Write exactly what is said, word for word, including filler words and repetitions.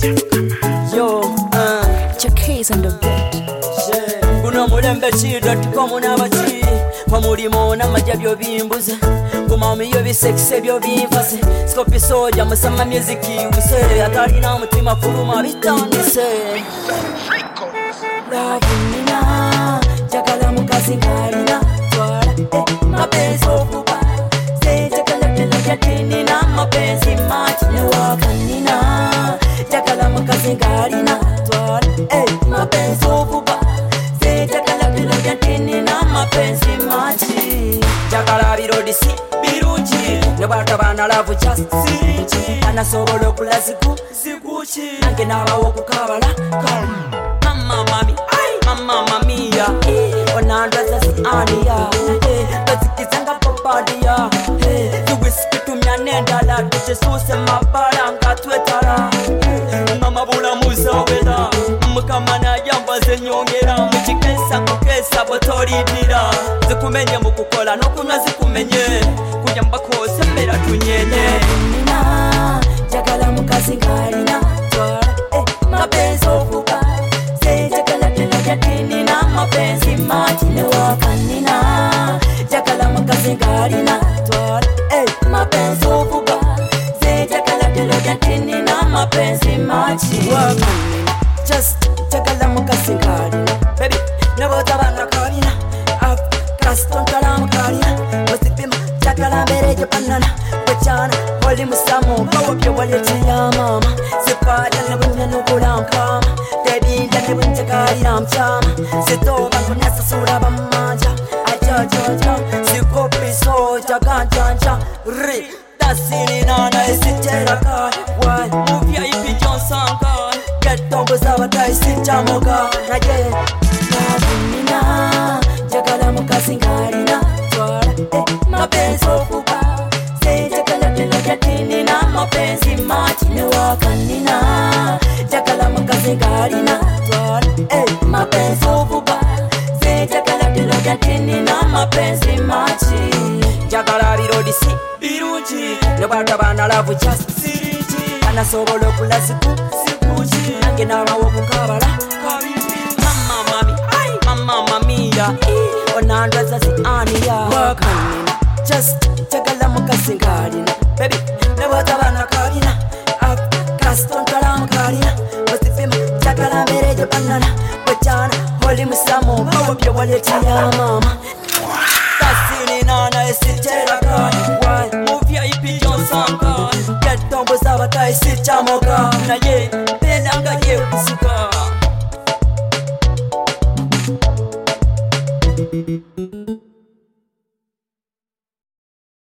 Yo, uh, Your keys on the bed. yeah. Guno mulembe chi dot com n'abaki omulimo n'amajja byo bimbuze gumami yo bisekise byo bimfase Scope soja musama music use atalina mutima fuluma bitandise Love nina jakala mukazi ngalina twala eh, mapenzi okuba se jakala tena jatini na mapenzi mati ne wakanina jakala mukazi ngalina twala eh, mapenzi okuba se jakala tena jatini na mapenzi mati jakala birodisi birungi ne batabana love just siringi anasobola okulaziku zikuchi nange nabawo okukabala kama Mama mami, ay, mama mamia eh, onandaza si ania eh, bazikizanga popadia eh, tuwhisky tumyanendala tujesuse mabala nga twetala eh, mama bula muzawela mukamana yambaze nyongera mukikesa kukesa botolidira zikumenye mukukola nokunywa zikumenye kuyambako sembera tunyenye nina jagala mukazi ngalina twala eh, mapenzi okuba Jatini na mapenzi mati ne wakanina jakala mukazi ngalina twala eh mapenzi okuba ze jakala telo jatini na mapenzi mati wakanina just jakala mukazi ngalina baby nebo tabana kalina up custom kala mukalina wasipima jakala bereje panana kwachana wali musamo bawabye wali tiya mama sipada ne bunne nukulankama Debinda ne bunte kalina mchama Sitoba kunesa sura bamanja Ajajaja Sikopi soja ganjanja Ri Dasini nana esitera kai Why Move ya ipi Johnson kai Get dongo zawata esitja moga Na ye Navunina Jagala mukazi ngalina Twala eh mapenzi okuba Se jagala tena jatini na mapenzi mati ne wakanina Jakala mukazi ngalina twala eh mapenzi okuba se jakala telo jatini na mapenzi mati jakala birodisi birungi ne batabana love just siringi anasobola okulaziku zikuchi nange nabawo okukabala kabimbi mama mami ay mama mamia eh, onandaza si ania wakanina just jakala mukazi ngalina baby ne batabana kalina up custom kala mukalina wasifima jakala bereje banana kwachana holi musamo bawabye waletiya mama Tasini nana esitera kai Why Move ya ipi Johnson kai Get tombo zabata esitja moga Na ye Benanga ye kusuka